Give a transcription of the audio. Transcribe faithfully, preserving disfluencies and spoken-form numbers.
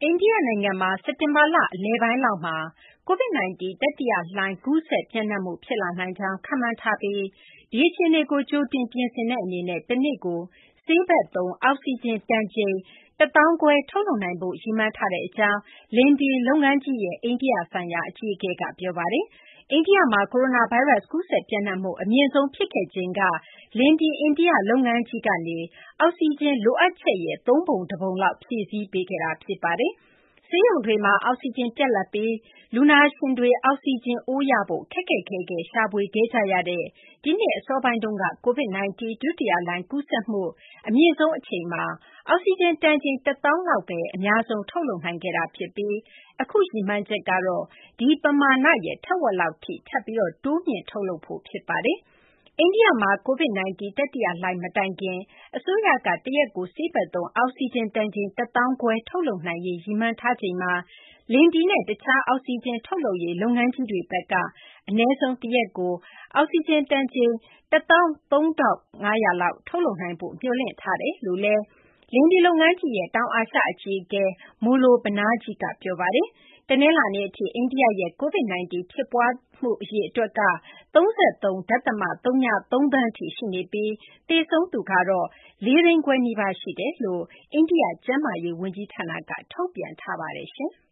အိန္ဒိယနိုင်ငံမှာ စက်တင်ဘာလ အလယ်ပိုင်းလောက်မှာ COVID 19 တတိယလှိုင်း ကူးစက်ပျံ့နှံ့မှု ဖြစ်လာနိုင်ကြောင်း ခန့်မှန်းထားပြီး ဒီအခြေအနေကို ကြိုတင်ပြင်ဆင်တဲ့ အနေနဲ့ တနေ့ကို ဆေးဘက်သုံး အောက်ဆီဂျင် တန်ချိန် ၁၅,၀၀၀ ထုတ်လုပ်နိုင်ဖို့ ရည်မှန်းထားကြောင်း Linde လုပ်ငန်းကြီးရဲ့ အိန္ဒိယဆိုင်ရာ အကြီးအကဲက ပြောပါတယ်။ အိန္ဒိယမှာ ကိုရိုနာဗိုင်းရပ်စ် ကူးစက်ပျံ့နှံ့မှု အမြင့်ဆုံးဖြစ်ခဲ့ချိန်က Linde အိန္ဒိယ လုပ်ငန်းကြီးကနေ အောက်ဆီဂျင် လိုအပ်ချက်ရဲ့ သုံးပုံတပုံလောက် ဖြည့်ဆည်းပေးခဲ့တာ ဖြစ်ပါတယ်။ ဆေးရုံတွေမှာ အောက်ဆီဂျင် ပြတ်လပ်ပြီး လူနာရှင်တွေ အောက်ဆီဂျင်အိုးရဖို့ ခက်ခက်ခဲခဲ ရှာဖွေခဲ့ကြရတဲ့ ဒီနှစ် အစောပိုင်းတုန်းက COVID 19 ဒုတိယလှိုင်း ကူးစက်မှု အမြင့်ဆုံးအချိန်မှာ အောက်ဆီဂျင် တန်ချိန် ၁၀,၀၀၀ လောက်ပဲ အများဆုံး ထုတ်လုပ်နိုင်ခဲ့တာ ဖြစ်ပြီး အခု ရည်မှန်းချက်ကတော့ ဒီပမာဏရဲ့ ထက်ဝက်လောက်ထိ ထပ်ပြီး တိုးမြှင့်ထုတ်လုပ်ဖို့ ဖြစ်ပါတယ်။ အိန္ဒိယမှာ COVID 19 တတိယလှိုင်း မတိုင်ခင် အစိုးရက တရက်ကို ဆေးဘက်သုံး အောက်ဆီဂျင် တန်ချိန် ၁၅,၀၀၀ ထုတ်လုပ်နိုင်ရေး ရည်မှန်းထားချိန်မှာ Linde နဲ့ တခြား အောက်ဆီဂျင် ထုတ်လုပ်ရေး လုပ်ငန်းကြီးတွေဘက်က အနည်းဆုံး တရက်ကို အောက်ဆီဂျင် တန်ချိန် ၁၃,၅၀၀ လောက် ထုတ်လုပ်နိုင်ဖို့ မျှော်လင့်ထားတယ်လို့လည်း Linde လုပ်ငန်းကြီးရဲ့ တောင်အာရှ အကြီးအကဲ Molo Banarji က ပြောပါတယ်။ တနလာၤနေ့အထိ အိန္ဒိယရဲ့ COVID 19 ဖြစ်ပွားမှု အရေအတွက်က ၃၃ ဒသမ ၀၃ သန်းထိ ရှိနေပြီး သေဆုံးသူကတော့ ၄၅၀,၀၀၀ နီးပါး ရှိတယ်လို့ အိန္ဒိယ ကျန်းမာရေး ဝန်ကြီးဌာနက ထုတ်ပြန်ထားပါတယ်။